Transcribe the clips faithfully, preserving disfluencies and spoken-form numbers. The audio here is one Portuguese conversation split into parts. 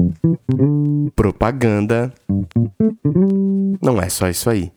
Propaganda não é só isso aí.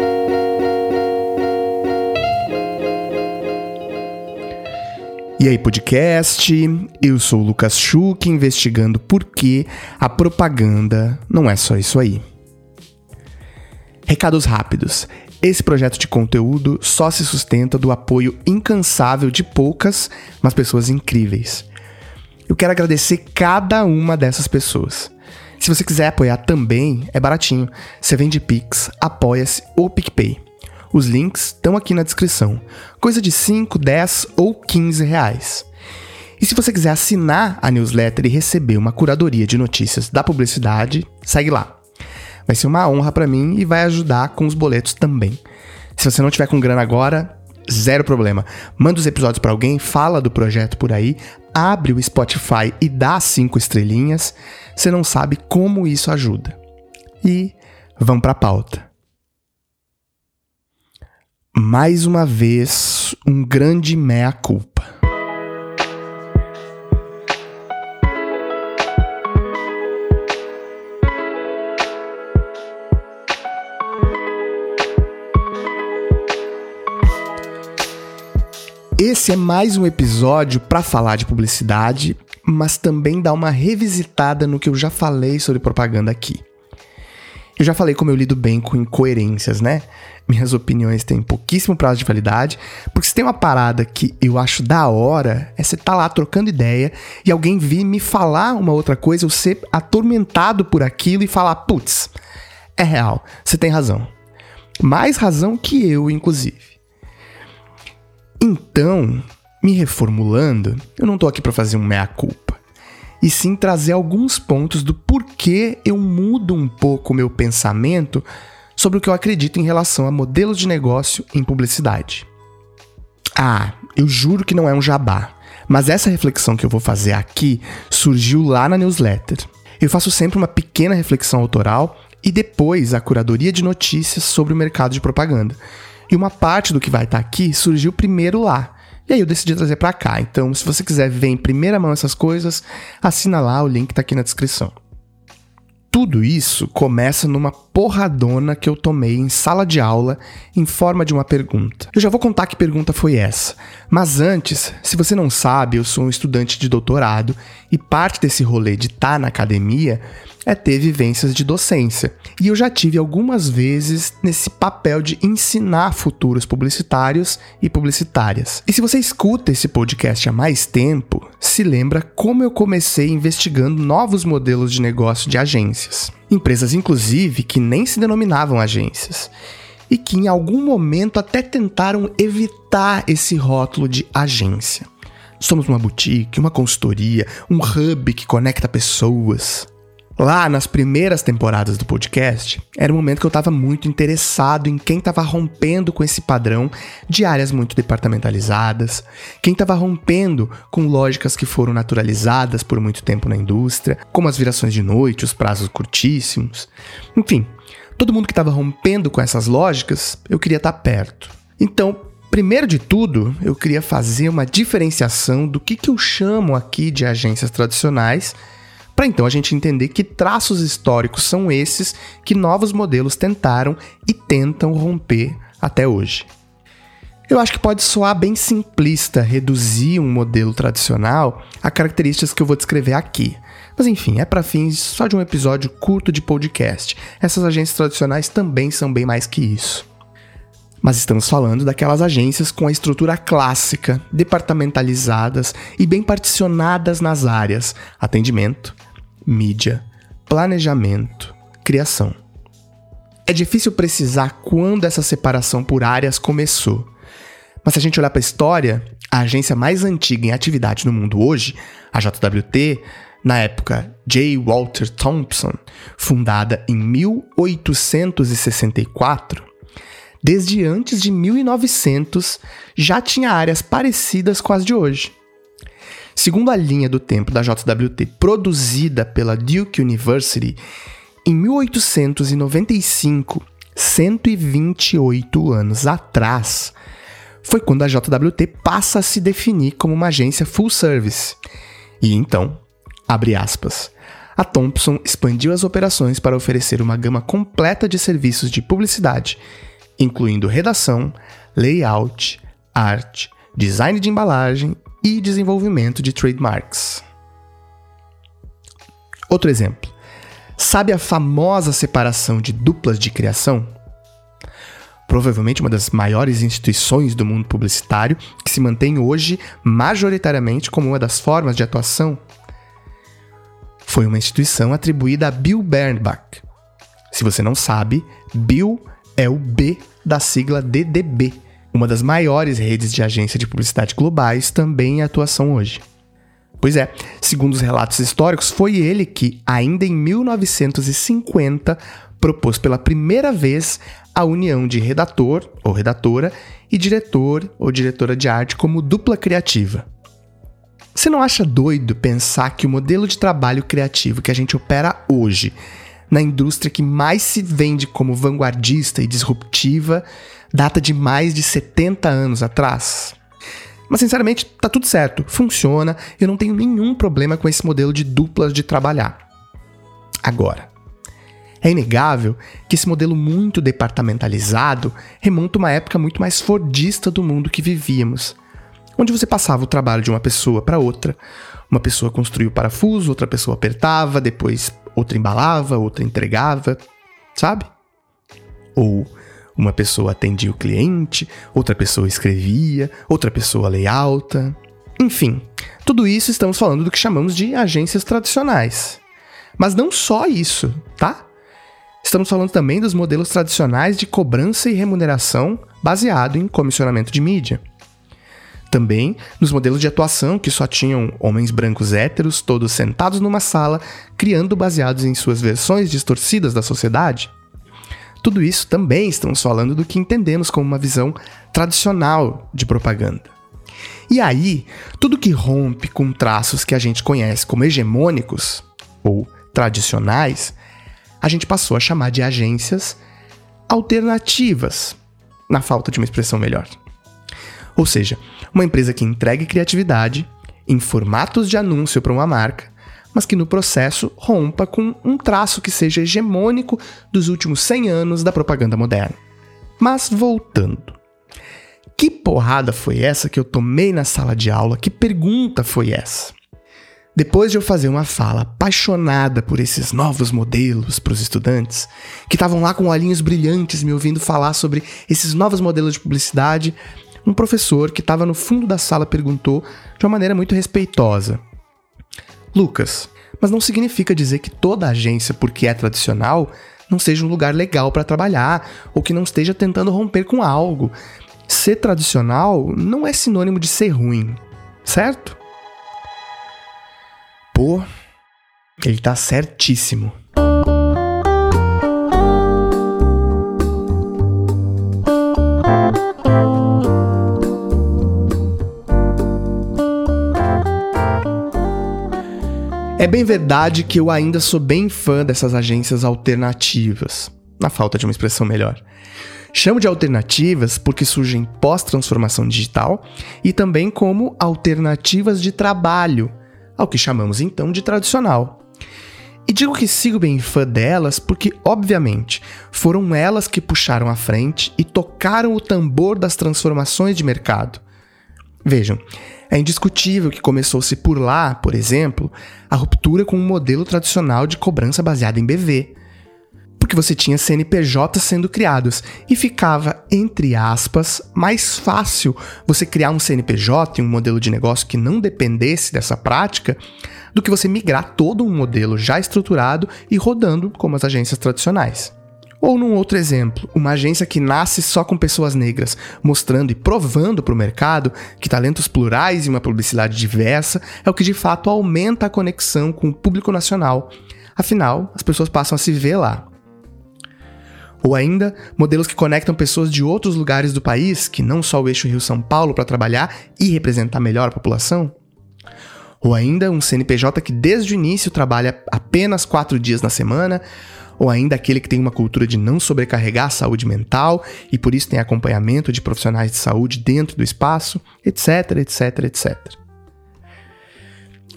E aí, podcast? Eu sou o Lucas Schuch, investigando por que a propaganda não é só isso aí. Recados rápidos. Esse projeto de conteúdo só se sustenta do apoio incansável de poucas, mas pessoas incríveis. Eu quero agradecer cada uma dessas pessoas. Se você quiser apoiar também, é baratinho. Você vem de Pix, Apoia-se ou PicPay. Os links estão aqui na descrição. Coisa de cinco, dez ou quinze reais. E se você quiser assinar a newsletter e receber uma curadoria de notícias da publicidade, segue lá. Vai ser uma honra pra mim e vai ajudar com os boletos também. Se você não tiver com grana agora, zero problema. Manda os episódios pra alguém, fala do projeto por aí, abre o Spotify e dá cinco estrelinhas. Você não sabe como isso ajuda. E vamos pra pauta. Mais uma vez, um grande mea-culpa. Esse é mais um episódio para falar de publicidade, mas também dar uma revisitada no que eu já falei sobre propaganda aqui. Eu já falei como eu lido bem com incoerências, né? Minhas opiniões têm pouquíssimo prazo de validade, porque se tem uma parada que eu acho da hora, é você tá lá trocando ideia e alguém vir me falar uma outra coisa, eu ser atormentado por aquilo e falar, putz, é real, você tem razão. Mais razão que eu, inclusive. Então, me reformulando, eu não tô aqui pra fazer um meia-culpa. E sim trazer alguns pontos do porquê eu mudo um pouco o meu pensamento sobre o que eu acredito em relação a modelos de negócio em publicidade. Ah, eu juro que não é um jabá, mas essa reflexão que eu vou fazer aqui surgiu lá na newsletter. Eu faço sempre uma pequena reflexão autoral e depois a curadoria de notícias sobre o mercado de propaganda. E uma parte do que vai estar aqui surgiu primeiro lá. E aí eu decidi trazer pra cá. Então, se você quiser ver em primeira mão essas coisas, assina lá, o link tá aqui na descrição. Tudo isso começa numa porradona que eu tomei em sala de aula em forma de uma pergunta. Eu já vou contar que pergunta foi essa. Mas antes, se você não sabe, eu sou um estudante de doutorado e parte desse rolê de estar na academia é ter vivências de docência. E eu já tive algumas vezes nesse papel de ensinar futuros publicitários e publicitárias. E se você escuta esse podcast há mais tempo, se lembra como eu comecei investigando novos modelos de negócio de agências. Empresas, inclusive, que nem se denominavam agências. E que em algum momento até tentaram evitar esse rótulo de agência. Somos uma boutique, uma consultoria, um hub que conecta pessoas. Lá, nas primeiras temporadas do podcast, era um momento que eu estava muito interessado em quem estava rompendo com esse padrão de áreas muito departamentalizadas, quem estava rompendo com lógicas que foram naturalizadas por muito tempo na indústria, como as virações de noite, os prazos curtíssimos. Enfim, todo mundo que estava rompendo com essas lógicas, eu queria estar perto. Então, primeiro de tudo, eu queria fazer uma diferenciação do que, que eu chamo aqui de agências tradicionais, para então a gente entender que traços históricos são esses que novos modelos tentaram e tentam romper até hoje. Eu acho que pode soar bem simplista reduzir um modelo tradicional a características que eu vou descrever aqui. Mas enfim, é para fins só de um episódio curto de podcast. Essas agências tradicionais também são bem mais que isso. Mas estamos falando daquelas agências com a estrutura clássica, departamentalizadas e bem particionadas nas áreas atendimento, mídia, planejamento, criação. É difícil precisar quando essa separação por áreas começou. Mas se a gente olhar para a história, a agência mais antiga em atividade no mundo hoje, a J W T, na época J. Walter Thompson, fundada em mil oitocentos e sessenta e quatro, desde antes de mil e novecentos já tinha áreas parecidas com as de hoje. Segundo a linha do tempo da J W T produzida pela Duke University, em mil oitocentos e noventa e cinco, cento e vinte e oito anos atrás, foi quando a J W T passa a se definir como uma agência full service. E então, abre aspas, a Thomson expandiu as operações para oferecer uma gama completa de serviços de publicidade, incluindo redação, layout, arte, design de embalagem e desenvolvimento de trademarks. Outro exemplo. Sabe a famosa separação de duplas de criação? Provavelmente uma das maiores instituições do mundo publicitário, que se mantém hoje majoritariamente como uma das formas de atuação. Foi uma instituição atribuída a Bill Bernbach. Se você não sabe, Bill é o B da sigla D D B, uma das maiores redes de agência de publicidade globais também em atuação hoje. Pois é, segundo os relatos históricos, foi ele que, ainda em mil novecentos e cinquenta, propôs pela primeira vez a união de redator ou redatora e diretor ou diretora de arte como dupla criativa. Você não acha doido pensar que o modelo de trabalho criativo que a gente opera hoje, na indústria que mais se vende como vanguardista e disruptiva, data de mais de setenta anos atrás? Mas, sinceramente, tá tudo certo, funciona, eu não tenho nenhum problema com esse modelo de duplas de trabalhar. Agora, é inegável que esse modelo muito departamentalizado remonta a uma época muito mais fordista do mundo que vivíamos, onde você passava o trabalho de uma pessoa para outra. Uma pessoa construía o parafuso, outra pessoa apertava, depois outra embalava, outra entregava, sabe? Ou uma pessoa atendia o cliente, outra pessoa escrevia, outra pessoa layouta. Enfim, tudo isso estamos falando do que chamamos de agências tradicionais. Mas não só isso, tá? Estamos falando também dos modelos tradicionais de cobrança e remuneração baseado em comissionamento de mídia. Também nos modelos de atuação que só tinham homens brancos héteros, todos sentados numa sala, criando baseados em suas versões distorcidas da sociedade. Tudo isso também estamos falando do que entendemos como uma visão tradicional de propaganda. E aí, tudo que rompe com traços que a gente conhece como hegemônicos, ou tradicionais, a gente passou a chamar de agências alternativas, na falta de uma expressão melhor. Ou seja, uma empresa que entregue criatividade em formatos de anúncio para uma marca, mas que no processo rompa com um traço que seja hegemônico dos últimos cem anos da propaganda moderna. Mas voltando. Que porrada foi essa que eu tomei na sala de aula? Que pergunta foi essa? Depois de eu fazer uma fala apaixonada por esses novos modelos para os estudantes, que estavam lá com olhinhos brilhantes me ouvindo falar sobre esses novos modelos de publicidade, um professor que estava no fundo da sala perguntou de uma maneira muito respeitosa: Lucas, mas não significa dizer que toda agência, porque é tradicional, não seja um lugar legal para trabalhar ou que não esteja tentando romper com algo. Ser tradicional não é sinônimo de ser ruim, certo? Pô, ele tá certíssimo. É bem verdade que eu ainda sou bem fã dessas agências alternativas, na falta de uma expressão melhor. Chamo de alternativas porque surgem pós-transformação digital e também como alternativas de trabalho, ao que chamamos então de tradicional. E digo que sigo bem fã delas porque, obviamente, foram elas que puxaram à frente e tocaram o tambor das transformações de mercado. Vejam, é indiscutível que começou-se por lá, por exemplo, a ruptura com um modelo tradicional de cobrança baseada em B V. Porque você tinha C N P Js sendo criados e ficava, entre aspas, mais fácil você criar um C N P J e um modelo de negócio que não dependesse dessa prática do que você migrar todo um modelo já estruturado e rodando como as agências tradicionais. Ou num outro exemplo, uma agência que nasce só com pessoas negras, mostrando e provando para o mercado que talentos plurais e uma publicidade diversa é o que de fato aumenta a conexão com o público nacional. Afinal, as pessoas passam a se ver lá. Ou ainda, modelos que conectam pessoas de outros lugares do país, que não só o eixo Rio-São Paulo, para trabalhar e representar melhor a população. Ou ainda, um C N P J que desde o início trabalha apenas quatro dias na semana. Ou ainda aquele que tem uma cultura de não sobrecarregar a saúde mental e por isso tem acompanhamento de profissionais de saúde dentro do espaço, etc, etc, etcétera.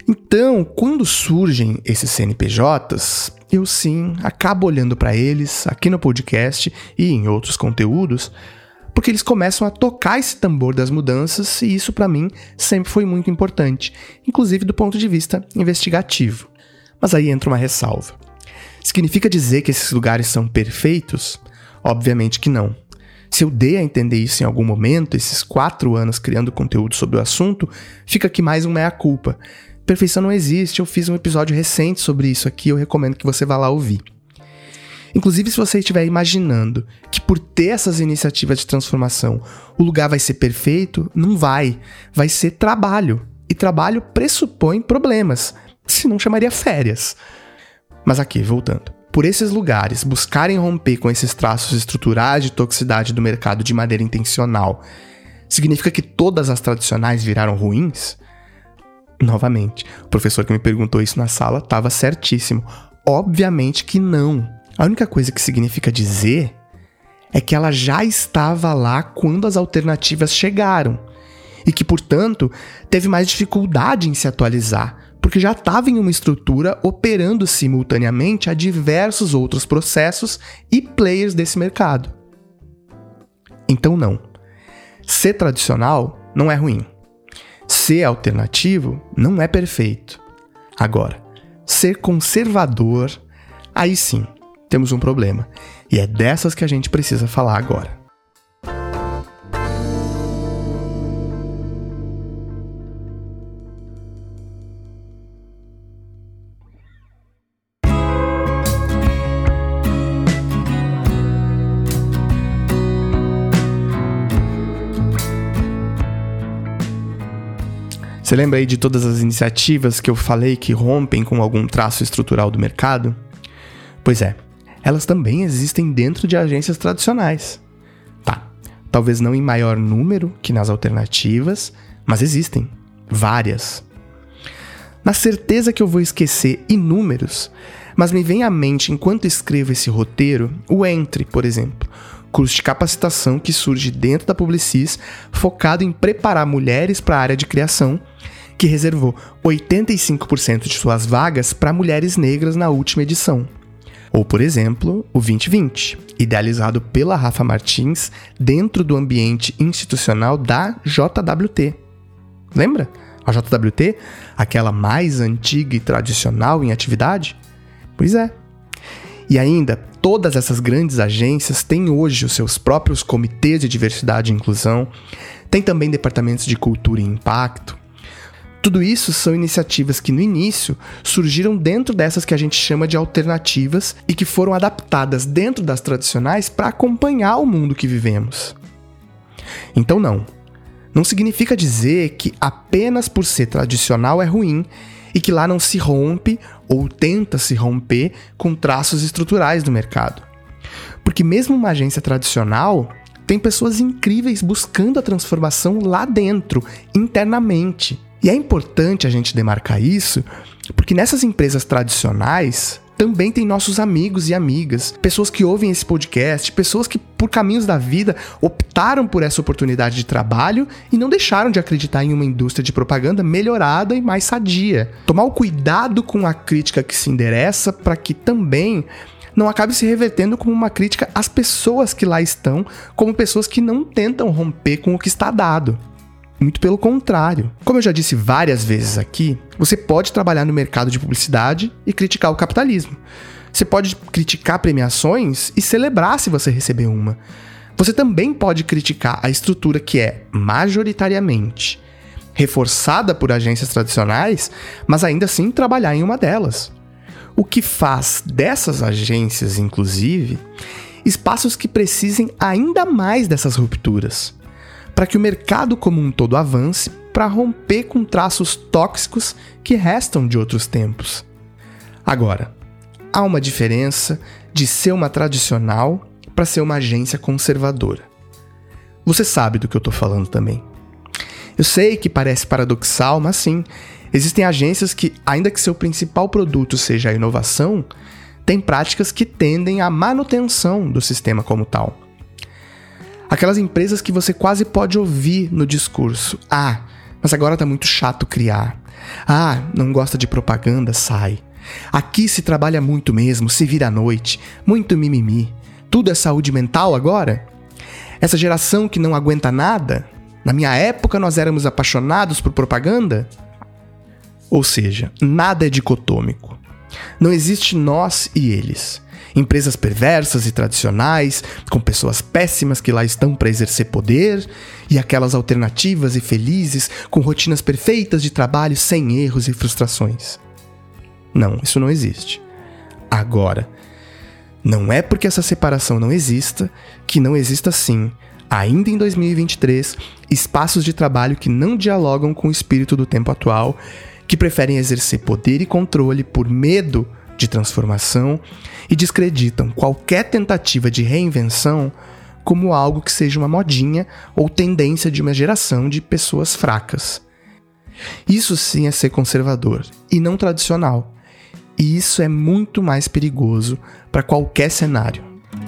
Então, quando surgem esses C N P Js, eu sim acabo olhando para eles aqui no podcast e em outros conteúdos, porque eles começam a tocar esse tambor das mudanças e isso para mim sempre foi muito importante, inclusive do ponto de vista investigativo. Mas aí entra uma ressalva. Significa dizer que esses lugares são perfeitos? Obviamente que não. Se eu dei a entender isso em algum momento, esses quatro anos criando conteúdo sobre o assunto, fica aqui mais um meia-culpa. Perfeição não existe, eu fiz um episódio recente sobre isso aqui, eu recomendo que você vá lá ouvir. Inclusive, se você estiver imaginando que por ter essas iniciativas de transformação, o lugar vai ser perfeito, não vai. Vai ser trabalho. E trabalho pressupõe problemas, senão chamaria férias. Mas aqui, voltando. Por esses lugares buscarem romper com esses traços estruturais de toxicidade do mercado de maneira intencional, significa que todas as tradicionais viraram ruins? Novamente, o professor que me perguntou isso na sala estava certíssimo. Obviamente que não. A única coisa que significa dizer é que ela já estava lá quando as alternativas chegaram e que, portanto, teve mais dificuldade em se atualizar, porque já estava em uma estrutura operando simultaneamente a diversos outros processos e players desse mercado. Então não. Ser tradicional não é ruim. Ser alternativo não é perfeito. Agora, ser conservador, aí sim, temos um problema. E é dessas que a gente precisa falar agora. Você lembra aí de todas as iniciativas que eu falei que rompem com algum traço estrutural do mercado? Pois é, elas também existem dentro de agências tradicionais. Tá, talvez não em maior número que nas alternativas, mas existem, várias. Na certeza que eu vou esquecer inúmeros, mas me vem à mente enquanto escrevo esse roteiro, o Entre, por exemplo, curso de capacitação que surge dentro da Publicis, focado em preparar mulheres para a área de criação, que reservou oitenta e cinco por cento de suas vagas para mulheres negras na última edição. Ou, por exemplo, o vinte vinte, idealizado pela Rafa Martins dentro do ambiente institucional da J W T. Lembra? A J W T, aquela mais antiga e tradicional em atividade? Pois é. E ainda, todas essas grandes agências têm hoje os seus próprios comitês de diversidade e inclusão, tem também departamentos de cultura e impacto. Tudo isso são iniciativas que no início surgiram dentro dessas que a gente chama de alternativas e que foram adaptadas dentro das tradicionais para acompanhar o mundo que vivemos. Então não, não significa dizer que apenas por ser tradicional é ruim e que lá não se rompe ou tenta se romper com traços estruturais do mercado. Porque mesmo uma agência tradicional tem pessoas incríveis buscando a transformação lá dentro, internamente. E é importante a gente demarcar isso, porque nessas empresas tradicionais também tem nossos amigos e amigas, pessoas que ouvem esse podcast, pessoas que por caminhos da vida optaram por essa oportunidade de trabalho e não deixaram de acreditar em uma indústria de propaganda melhorada e mais sadia. Tomar o cuidado com a crítica que se endereça para que também não acabe se revertendo como uma crítica às pessoas que lá estão, como pessoas que não tentam romper com o que está dado. Muito pelo contrário. Como eu já disse várias vezes aqui, você pode trabalhar no mercado de publicidade e criticar o capitalismo. Você pode criticar premiações e celebrar se você receber uma. Você também pode criticar a estrutura que é, majoritariamente, reforçada por agências tradicionais, mas ainda assim trabalhar em uma delas. O que faz dessas agências, inclusive, espaços que precisem ainda mais dessas rupturas, para que o mercado como um todo avance para romper com traços tóxicos que restam de outros tempos. Agora, há uma diferença de ser uma tradicional para ser uma agência conservadora. Você sabe do que eu estou falando também. Eu sei que parece paradoxal, mas sim, existem agências que, ainda que seu principal produto seja a inovação, têm práticas que tendem à manutenção do sistema como tal. Aquelas empresas que você quase pode ouvir no discurso. Ah, mas agora tá muito chato criar. Ah, não gosta de propaganda? Sai. Aqui se trabalha muito mesmo, se vira à noite, muito mimimi. Tudo é saúde mental agora? Essa geração que não aguenta nada? Na minha época nós éramos apaixonados por propaganda? Ou seja, nada é dicotômico. Não existe nós e eles. Empresas perversas e tradicionais, com pessoas péssimas que lá estão para exercer poder, e aquelas alternativas e felizes, com rotinas perfeitas de trabalho sem erros e frustrações. Não, isso não existe. Agora, não é porque essa separação não exista que não exista sim, ainda em dois mil e vinte e três, espaços de trabalho que não dialogam com o espírito do tempo atual, que preferem exercer poder e controle por medo de transformação e descreditam qualquer tentativa de reinvenção como algo que seja uma modinha ou tendência de uma geração de pessoas fracas. Isso sim é ser conservador e não tradicional. E isso é muito mais perigoso para qualquer cenário.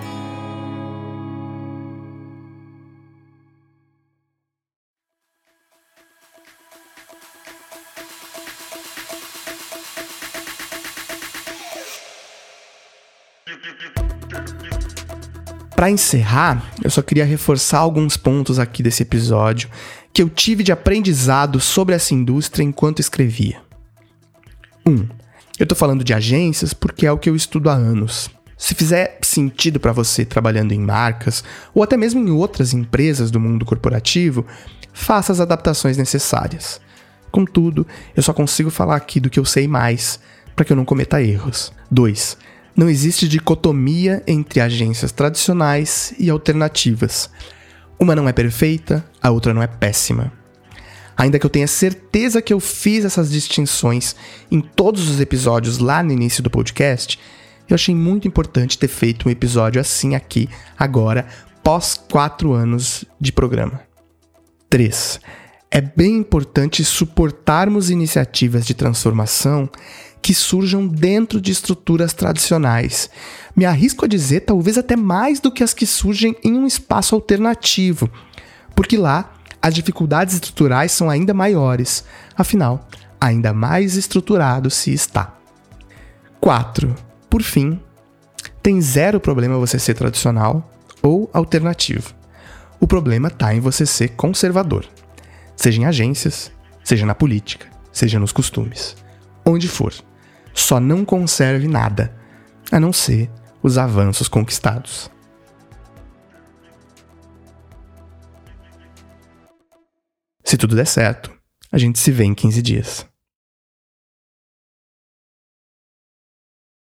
Para encerrar, eu só queria reforçar alguns pontos aqui desse episódio que eu tive de aprendizado sobre essa indústria enquanto escrevia. um. Eu tô falando de agências porque é o que eu estudo há anos. Se fizer sentido para você trabalhando em marcas ou até mesmo em outras empresas do mundo corporativo, faça as adaptações necessárias. Contudo, eu só consigo falar aqui do que eu sei mais, para que eu não cometa erros. dois. Não existe dicotomia entre agências tradicionais e alternativas. Uma não é perfeita, a outra não é péssima. Ainda que eu tenha certeza que eu fiz essas distinções em todos os episódios lá no início do podcast, eu achei muito importante ter feito um episódio assim aqui, agora, pós quatro anos de programa. três. É bem importante suportarmos iniciativas de transformação que surjam dentro de estruturas tradicionais. Me arrisco a dizer talvez até mais do que as que surgem em um espaço alternativo, porque lá as dificuldades estruturais são ainda maiores, afinal, ainda mais estruturado se está. quatro. Por fim, tem zero problema você ser tradicional ou alternativo. O problema está em você ser conservador, seja em agências, seja na política, seja nos costumes, onde for. Só não conserve nada, a não ser os avanços conquistados. Se tudo der certo, a gente se vê em quinze dias.